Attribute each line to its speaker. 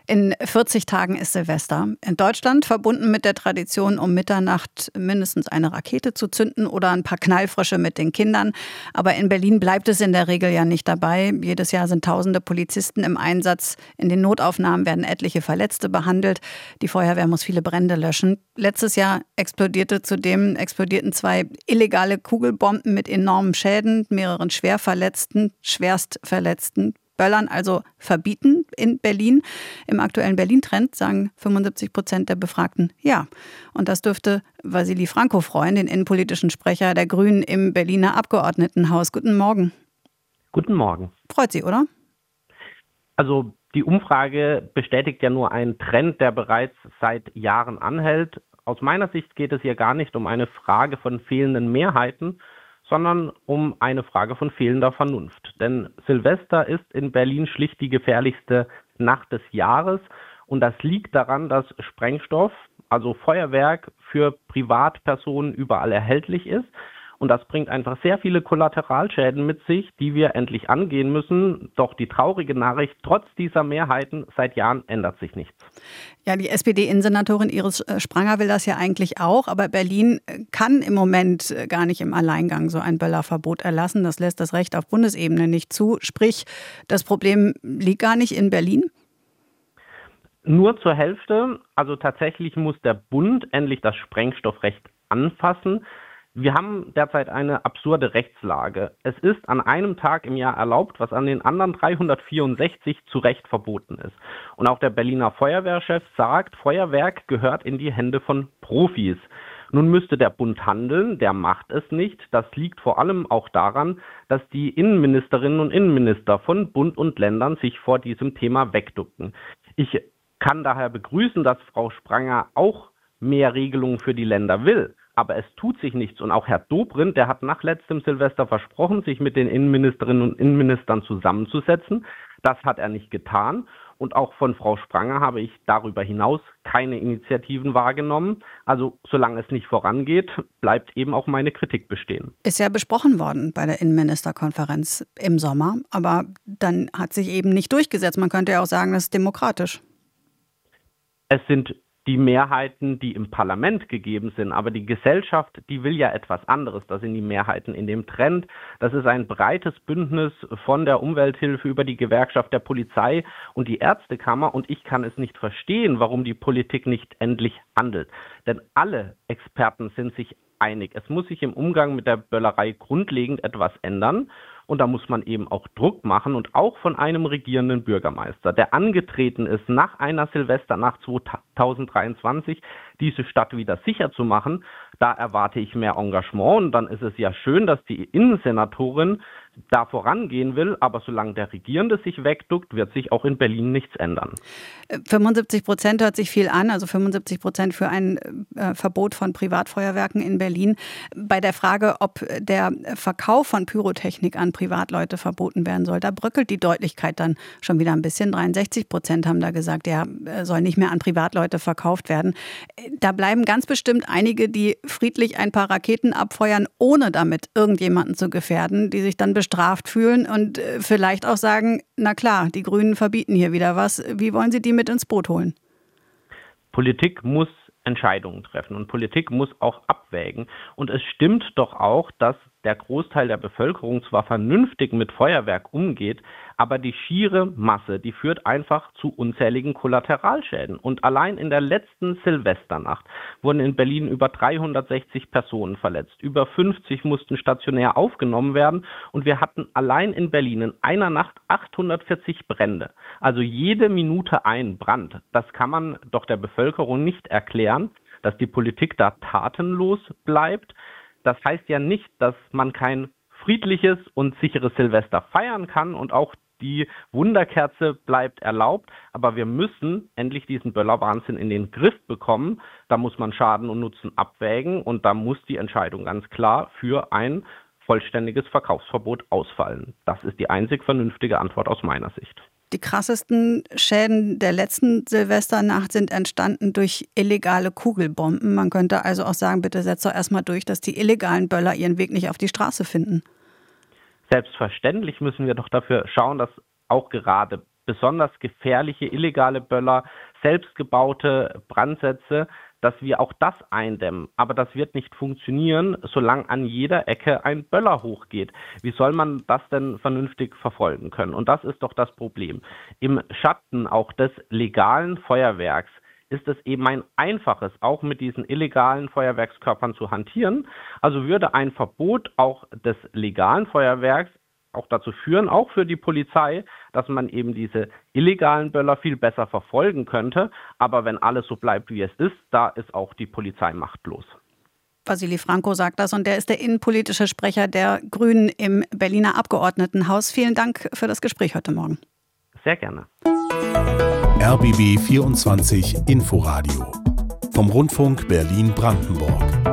Speaker 1: In 40 Tagen ist Silvester. In Deutschland verbunden mit der Tradition, um Mitternacht mindestens eine Rakete zu zünden oder ein paar Knallfrösche mit den Kindern. Aber in Berlin bleibt es in der Regel ja nicht dabei. Jedes Jahr sind tausende Polizisten im Einsatz. In den Notaufnahmen werden etliche Verletzte behandelt. Die Feuerwehr muss viele Brände löschen. Letztes Jahr explodierten 2 illegale Kugelbomben mit enormen Schäden, mehreren Schwerstverletzten. Böllern also verbieten in Berlin. Im aktuellen Berlin-Trend sagen 75% der Befragten ja. Und das dürfte Wassily Franko freuen, den innenpolitischen Sprecher der Grünen im Berliner Abgeordnetenhaus. Guten Morgen.
Speaker 2: Guten Morgen.
Speaker 1: Freut Sie, oder?
Speaker 2: Also die Umfrage bestätigt ja nur einen Trend, der bereits seit Jahren anhält. Aus meiner Sicht geht es hier gar nicht um eine Frage von fehlenden Mehrheiten, sondern um eine Frage von fehlender Vernunft. Denn Silvester ist in Berlin schlicht die gefährlichste Nacht des Jahres. Und das liegt daran, dass Sprengstoff, also Feuerwerk, für Privatpersonen überall erhältlich ist. Und das bringt einfach sehr viele Kollateralschäden mit sich, die wir endlich angehen müssen. Doch die traurige Nachricht, trotz dieser Mehrheiten seit Jahren ändert sich nichts.
Speaker 1: Ja, die SPD-Innensenatorin Iris Spranger will das ja eigentlich auch. Aber Berlin kann im Moment gar nicht im Alleingang so ein Böllerverbot erlassen. Das lässt das Recht auf Bundesebene nicht zu. Sprich, das Problem liegt gar nicht in Berlin?
Speaker 2: Nur zur Hälfte. Also tatsächlich muss der Bund endlich das Sprengstoffrecht anfassen. Wir haben derzeit eine absurde Rechtslage. Es ist an einem Tag im Jahr erlaubt, was an den anderen 364 zu Recht verboten ist. Und auch der Berliner Feuerwehrchef sagt, Feuerwerk gehört in die Hände von Profis. Nun müsste der Bund handeln, der macht es nicht. Das liegt vor allem auch daran, dass die Innenministerinnen und Innenminister von Bund und Ländern sich vor diesem Thema wegducken. Ich kann daher begrüßen, dass Frau Spranger auch mehr Regelungen für die Länder will. Aber es tut sich nichts. Und auch Herr Dobrindt, der hat nach letztem Silvester versprochen, sich mit den Innenministerinnen und Innenministern zusammenzusetzen. Das hat er nicht getan. Und auch von Frau Spranger habe ich darüber hinaus keine Initiativen wahrgenommen. Also solange es nicht vorangeht, bleibt eben auch meine Kritik bestehen.
Speaker 1: Ist ja besprochen worden bei der Innenministerkonferenz im Sommer. Aber dann hat sich eben nicht durchgesetzt. Man könnte ja auch sagen, das ist demokratisch.
Speaker 2: Es sind die Mehrheiten, die im Parlament gegeben sind. Aber die Gesellschaft, die will ja etwas anderes. Das sind die Mehrheiten in dem Trend. Das ist ein breites Bündnis von der Umwelthilfe über die Gewerkschaft der Polizei und die Ärztekammer. Und ich kann es nicht verstehen, warum die Politik nicht endlich handelt. Denn alle Experten sind sich einig. Es muss sich im Umgang mit der Böllerei grundlegend etwas ändern. Und da muss man eben auch Druck machen und auch von einem regierenden Bürgermeister, der angetreten ist, nach einer Silvesternacht 2023 diese Stadt wieder sicher zu machen. Da erwarte ich mehr Engagement und dann ist es ja schön, dass die Innensenatorin da vorangehen will, aber solange der Regierende sich wegduckt, wird sich auch in Berlin nichts ändern.
Speaker 1: 75% hört sich viel an, also 75% für ein Verbot von Privatfeuerwerken in Berlin. Bei der Frage, ob der Verkauf von Pyrotechnik an Privatleute verboten werden soll, da bröckelt die Deutlichkeit dann schon wieder ein bisschen. 63% haben da gesagt, ja, soll nicht mehr an Privatleute verkauft werden. Da bleiben ganz bestimmt einige, die friedlich ein paar Raketen abfeuern, ohne damit irgendjemanden zu gefährden, die sich dann bestraft fühlen und vielleicht auch sagen, na klar, die Grünen verbieten hier wieder was. Wie wollen Sie die mit ins Boot holen?
Speaker 2: Politik muss Entscheidungen treffen und Politik muss auch abwägen. Und es stimmt doch auch, dass der Großteil der Bevölkerung zwar vernünftig mit Feuerwerk umgeht, aber die schiere Masse, die führt einfach zu unzähligen Kollateralschäden. Und allein in der letzten Silvesternacht wurden in Berlin über 360 Personen verletzt. Über 50 mussten stationär aufgenommen werden. Und wir hatten allein in Berlin in einer Nacht 840 Brände. Also jede Minute ein Brand. Das kann man doch der Bevölkerung nicht erklären, dass die Politik da tatenlos bleibt. Das heißt ja nicht, dass man kein friedliches und sicheres Silvester feiern kann und auch die Wunderkerze bleibt erlaubt. Aber wir müssen endlich diesen Böllerwahnsinn in den Griff bekommen. Da muss man Schaden und Nutzen abwägen und da muss die Entscheidung ganz klar für ein vollständiges Verkaufsverbot ausfallen. Das ist die einzig vernünftige Antwort aus meiner Sicht.
Speaker 1: Die krassesten Schäden der letzten Silvesternacht sind entstanden durch illegale Kugelbomben. Man könnte also auch sagen, bitte setzt doch erstmal durch, dass die illegalen Böller ihren Weg nicht auf die Straße finden.
Speaker 2: Selbstverständlich müssen wir doch dafür schauen, dass auch gerade besonders gefährliche illegale Böller, selbstgebaute Brandsätze, dass wir auch das eindämmen. Aber das wird nicht funktionieren, solange an jeder Ecke ein Böller hochgeht. Wie soll man das denn vernünftig verfolgen können? Und das ist doch das Problem. Im Schatten auch des legalen Feuerwerks ist es eben ein einfaches, auch mit diesen illegalen Feuerwerkskörpern zu hantieren. Also würde ein Verbot auch des legalen Feuerwerks auch dazu führen, auch für die Polizei, dass man eben diese illegalen Böller viel besser verfolgen könnte. Aber wenn alles so bleibt, wie es ist, da ist auch die Polizei machtlos.
Speaker 1: Vasili Franco sagt das und der ist der innenpolitische Sprecher der Grünen im Berliner Abgeordnetenhaus. Vielen Dank für das Gespräch heute Morgen.
Speaker 2: Sehr gerne.
Speaker 3: RBB 24 Inforadio vom Rundfunk Berlin-Brandenburg.